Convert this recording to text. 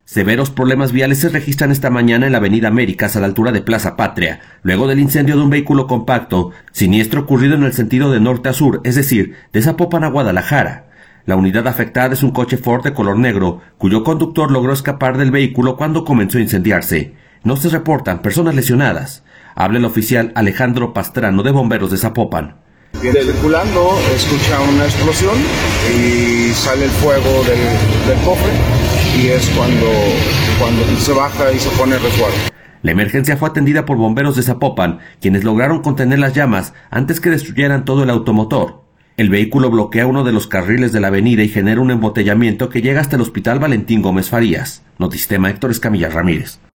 Severos problemas viales se registran esta mañana en la avenida Américas a la altura de Plaza Patria, luego del incendio de un vehículo compacto, siniestro ocurrido en el sentido de norte a sur, es decir, de Zapopan a Guadalajara. La unidad afectada es un coche Ford de color negro, cuyo conductor logró escapar del vehículo cuando comenzó a incendiarse. No se reportan personas lesionadas. Habla el oficial Alejandro Pastrano de Bomberos de Zapopan. Viene circulando, escucha una explosión y sale el fuego del cofre y es cuando se baja y se pone el resguardo. La emergencia fue atendida por bomberos de Zapopan, quienes lograron contener las llamas antes que destruyeran todo el automotor. El vehículo bloquea uno de los carriles de la avenida y genera un embotellamiento que llega hasta el Hospital Valentín Gómez Farías. Notisistema, Héctor Escamilla Ramírez.